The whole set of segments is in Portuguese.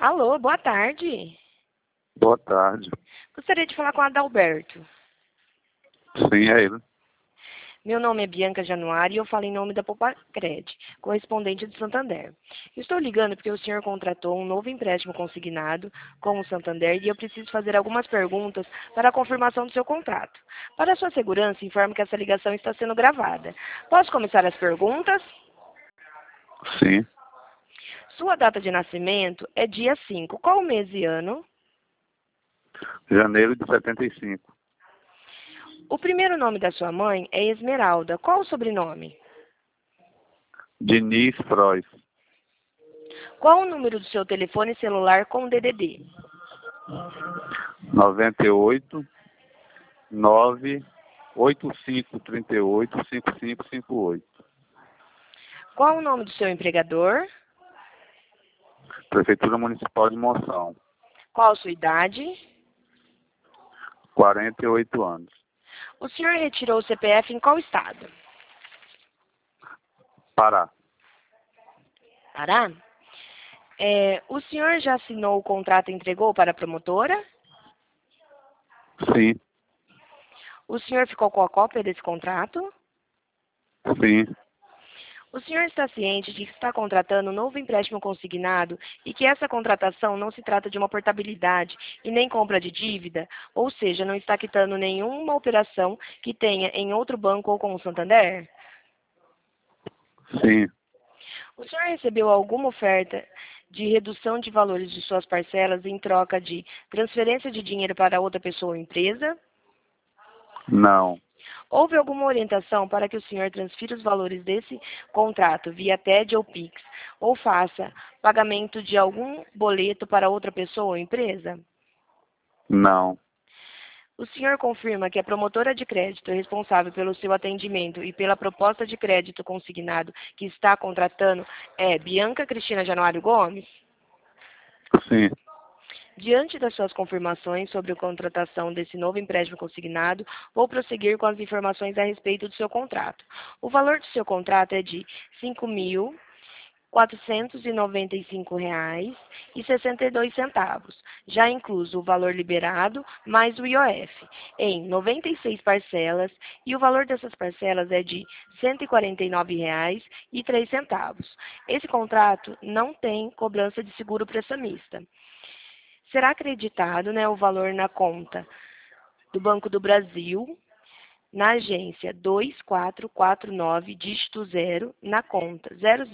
Alô, boa tarde. Boa tarde. Gostaria de falar com o Adalberto. Sim, é ele. Meu nome é Bianca Januário e eu falo em nome da Popacred, correspondente de Santander. Eu estou ligando porque o senhor contratou um novo empréstimo consignado com o Santander e eu preciso fazer algumas perguntas para a confirmação do seu contrato. Para a sua segurança, informo que essa ligação está sendo gravada. Posso começar as perguntas? Sim. Sua data de nascimento é dia 5. Qual mês e ano? Janeiro de 75. O primeiro nome da sua mãe é Esmeralda. Qual o sobrenome? Diniz Frois. Qual o número do seu telefone celular com DDD? 98 98538 5558. Qual o nome do seu empregador? Prefeitura Municipal de Monção. Qual a sua idade? 48 anos. O senhor retirou o CPF em qual estado? Pará. Pará? O senhor já assinou o contrato e entregou para a promotora? Sim. O senhor ficou com a cópia desse contrato? Sim. O senhor está ciente de que está contratando um novo empréstimo consignado e que essa contratação não se trata de uma portabilidade e nem compra de dívida, ou seja, não está quitando nenhuma operação que tenha em outro banco ou com o Santander? Sim. O senhor recebeu alguma oferta de redução de valores de suas parcelas em troca de transferência de dinheiro para outra pessoa ou empresa? Não. Houve alguma orientação para que o senhor transfira os valores desse contrato via TED ou Pix, ou faça pagamento de algum boleto para outra pessoa ou empresa? Não. O senhor confirma que a promotora de crédito responsável pelo seu atendimento e pela proposta de crédito consignado que está contratando é Bianca Cristina Januário Gomes? Sim. Diante das suas confirmações sobre a contratação desse novo empréstimo consignado, vou prosseguir com as informações a respeito do seu contrato. O valor do seu contrato é de R$ 5.495,62, já incluso o valor liberado mais o IOF, em 96 parcelas, e o valor dessas parcelas é de R$ 149,03. Esse contrato não tem cobrança de seguro prestamista. Será acreditado, o valor na conta do Banco do Brasil, na agência 2449, dígito 0, na conta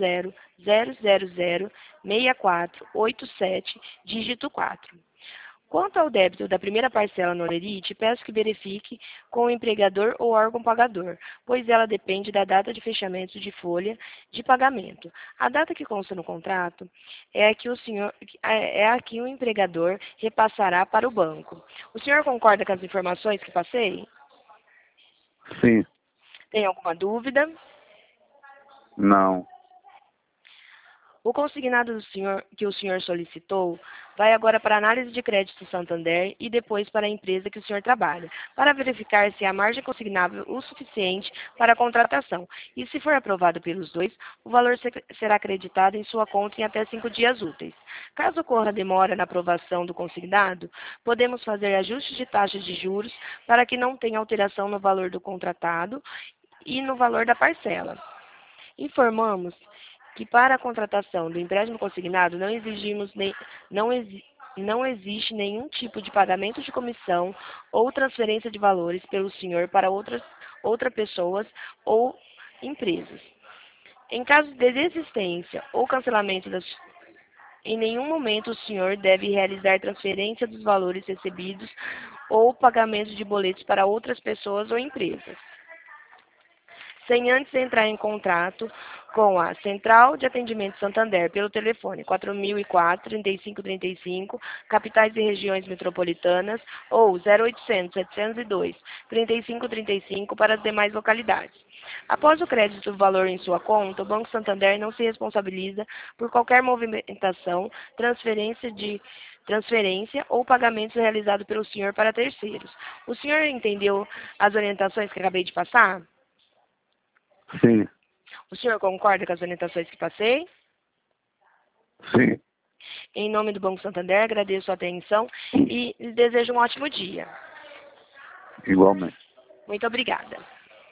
00006487, dígito 4. Quanto ao débito da primeira parcela no Holerite, peço que verifique com o empregador ou órgão pagador, pois ela depende da data de fechamento de folha de pagamento. A data que consta no contrato é a que o empregador repassará para o banco. O senhor concorda com as informações que passei? Sim. Tem alguma dúvida? Não. O consignado que o senhor solicitou vai agora para a análise de crédito Santander e depois para a empresa que o senhor trabalha, para verificar se há margem consignável o suficiente para a contratação. E se for aprovado pelos dois, o valor será acreditado em sua conta em até 5 dias úteis. Caso ocorra demora na aprovação do consignado, podemos fazer ajustes de taxas de juros para que não tenha alteração no valor do contratado e no valor da parcela. Informamos que para a contratação do empréstimo consignado não existe nenhum tipo de pagamento de comissão ou transferência de valores pelo senhor para outras pessoas ou empresas. Em caso de desistência ou cancelamento em nenhum momento o senhor deve realizar transferência dos valores recebidos ou pagamento de boletos para outras pessoas ou empresas, sem antes entrar em contrato com a Central de Atendimento Santander pelo telefone 4004-3535, capitais e regiões metropolitanas, ou 0800-702-3535 para as demais localidades. Após o crédito do valor em sua conta, o Banco Santander não se responsabiliza por qualquer movimentação, transferência ou pagamentos realizados pelo senhor para terceiros. O senhor entendeu as orientações que acabei de passar? Sim. O senhor concorda com as orientações que passei? Sim. Em nome do Banco Santander, agradeço a atenção e lhe desejo um ótimo dia. Igualmente. Muito obrigada.